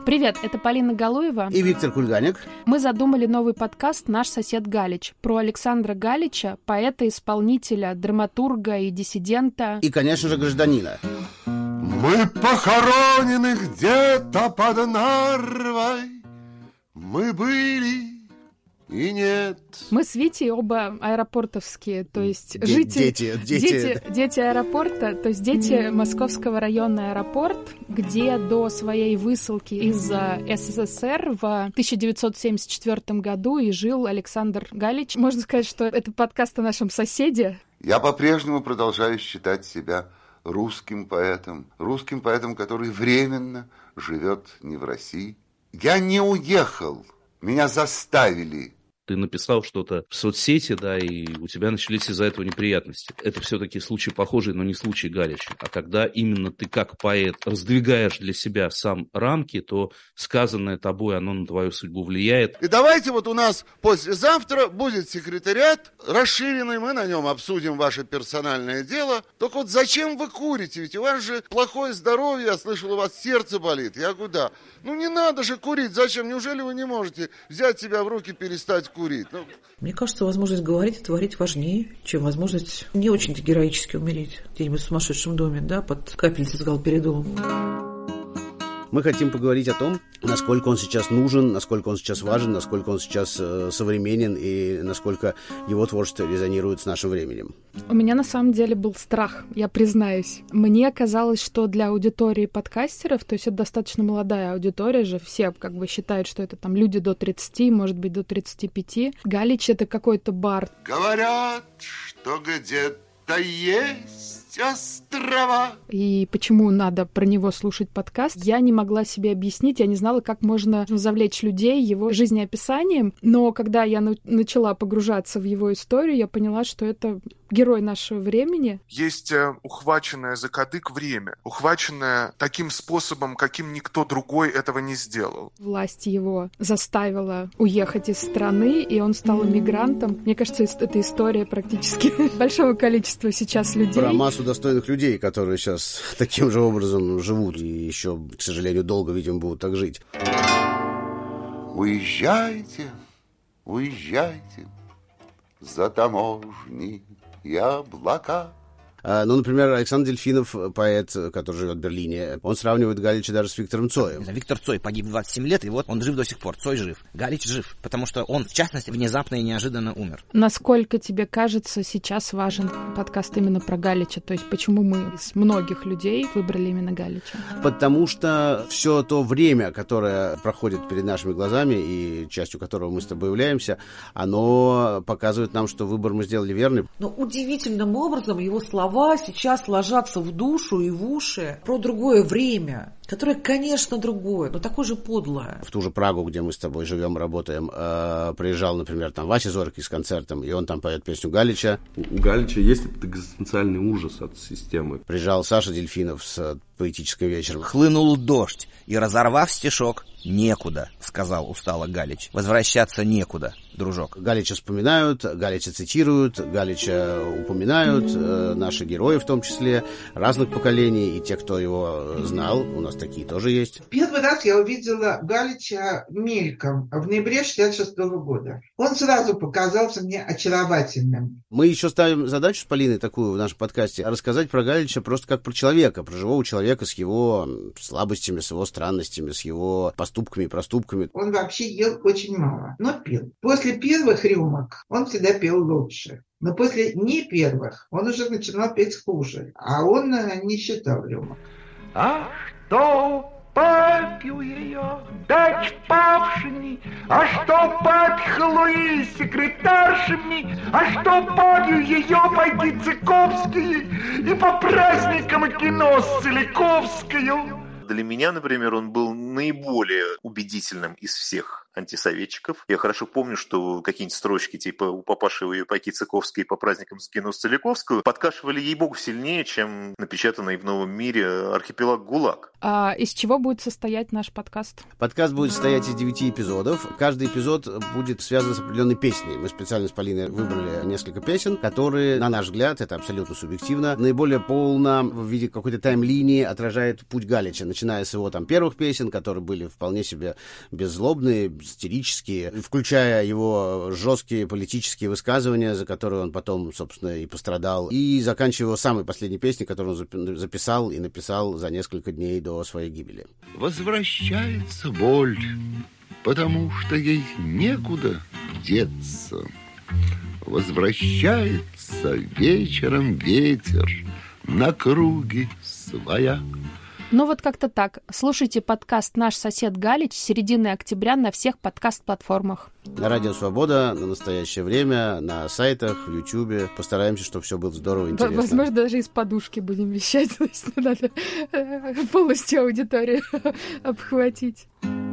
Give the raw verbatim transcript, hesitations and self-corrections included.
Привет, это Полина Галуева и Виктор Кульганик. Мы задумали новый подкаст «Наш сосед Галич» про Александра Галича, поэта-исполнителя, драматурга и диссидента. И, конечно же, гражданина. Мы похоронены где-то под Нарвой. Мы были и нет. Мы с Витей оба аэропортовские, то есть Де- жители... Дети, дети. Дети, дети аэропорта, то есть дети Московского района аэропорт, где до своей высылки из СССР в тысяча девятьсот семьдесят четвёртом году и жил Александр Галич. Можно сказать, что это подкаст о нашем соседе. Я по-прежнему продолжаю считать себя русским поэтом. Русским поэтом, который временно живет не в России. Я не уехал. Меня заставили. Ты написал что-то в соцсети, да, и у тебя начались из-за этого неприятности. Это все-таки случай похожий, но не случай Галича. А когда именно ты как поэт раздвигаешь для себя сам рамки, то сказанное тобой, оно на твою судьбу влияет. И давайте вот у нас послезавтра будет секретариат расширенный, мы на нем обсудим ваше персональное дело. Только вот зачем вы курите? Ведь у вас же плохое здоровье, я слышал, у вас сердце болит. Я говорю, да. Ну не надо же курить, зачем? Неужели вы не можете взять себя в руки, перестать курить? Ну... Мне кажется, возможность говорить и творить важнее, чем возможность не очень-то героически умереть где-нибудь в сумасшедшем доме, да, под капельницей с галперидолом. Мы хотим поговорить о том, насколько он сейчас нужен, насколько он сейчас важен, насколько он сейчас э, современен и насколько его творчество резонирует с нашим временем. У меня на самом деле был страх, я признаюсь. Мне казалось, что для аудитории подкастеров, то есть это достаточно молодая аудитория же, все как бы считают, что это там люди до тридцати, может быть, до тридцати пяти. Галич — это какой-то бар. Говорят, что где-то есть острова. И почему надо про него слушать подкаст, я не могла себе объяснить, я не знала, как можно завлечь людей его жизнеописанием, но когда я на- начала погружаться в его историю, я поняла, что это герой нашего времени. Есть ухваченное за кадык время, ухваченное таким способом, каким никто другой этого не сделал. Власть его заставила уехать из страны, и он стал эмигрантом. Мне кажется, это история практически большого количества сейчас людей. Про массу достойных людей, которые сейчас таким же образом живут и еще, к сожалению, долго, видимо, будут так жить. Уезжайте, уезжайте за таможни и облака. Ну, например, Александр Дельфинов, поэт, который живет в Берлине, он сравнивает Галича даже с Виктором Цоем. Виктор Цой погиб в двадцать семь лет, и вот он жив до сих пор. Цой жив. Галич жив, потому что он, в частности, внезапно и неожиданно умер. Насколько тебе кажется сейчас важен подкаст именно про Галича? То есть почему мы из многих людей выбрали именно Галича? Потому что все то время, которое проходит перед нашими глазами и частью которого мы с тобой являемся, оно показывает нам, что выбор мы сделали верный. Но удивительным образом его слова сейчас ложатся в душу и в уши про другое время, которое, конечно, другое, но такое же подлое. В ту же Прагу, где мы с тобой живем, работаем, э, приезжал, например, там Вася Зорький с концертом, и он там поет песню Галича. У Галича есть этот экзистенциальный ужас от системы. Приезжал Саша Дельфинов с поэтическим вечером. Хлынул дождь, и, разорвав стишок, «Некуда», — сказал устало Галич. «Возвращаться некуда, дружок». Галича вспоминают, Галича цитируют, Галича упоминают, э, наши герои в том числе, разных поколений, и те, кто его знал, у нас такие тоже есть. Первый раз я увидела Галича мельком в ноябре шестьдесят шестого года. Он сразу показался мне очаровательным. Мы еще ставим задачу с Полиной такую в нашем подкасте, рассказать про Галича просто как про человека, про живого человека с его слабостями, с его странностями, с его поступками и проступками. Он вообще ел очень мало, но пил. После первых рюмок он всегда пел лучше. Но после не первых он уже начинал петь хуже. А он не считал рюмок. А что попью ее, дать павшими, а что попьхлуи секретаршами, а что попью ее, пойти Цыковские и по праздникам кино с Целиковскою. Для меня, например, он был наиболее убедительным из всех антисоветчиков. Я хорошо помню, что какие-нибудь строчки типа «У папаши и Паки Цыковской по праздникам скину Целиковскую» подкашивали ей-богу сильнее, чем напечатанный в «Новом мире» архипелаг ГУЛАГ. А из чего будет состоять наш подкаст? Подкаст будет состоять из девяти эпизодов. Каждый эпизод будет связан с определенной песней. Мы специально с Полиной выбрали несколько песен, которые, на наш взгляд, это абсолютно субъективно, наиболее полно в виде какой-то тайм-линии отражает путь Галича, начиная с его там первых песен, которые были вполне себе беззлобные, сатирические, включая его жесткие политические высказывания, за которые он потом, собственно, и пострадал, и заканчивая его самой последней песней, которую он записал и написал за несколько дней до своей гибели. Возвращается боль, потому что ей некуда деться. Возвращается вечером ветер на круги своя. Ну вот как-то так. Слушайте подкаст «Наш сосед Галич» с середины октября на всех подкаст-платформах. На Радио Свобода, на настоящее время, на сайтах, в Ютьюбе. Постараемся, чтобы все было здорово и интересно. Возможно, даже из подушки будем вещать. То есть надо полностью аудиторию обхватить.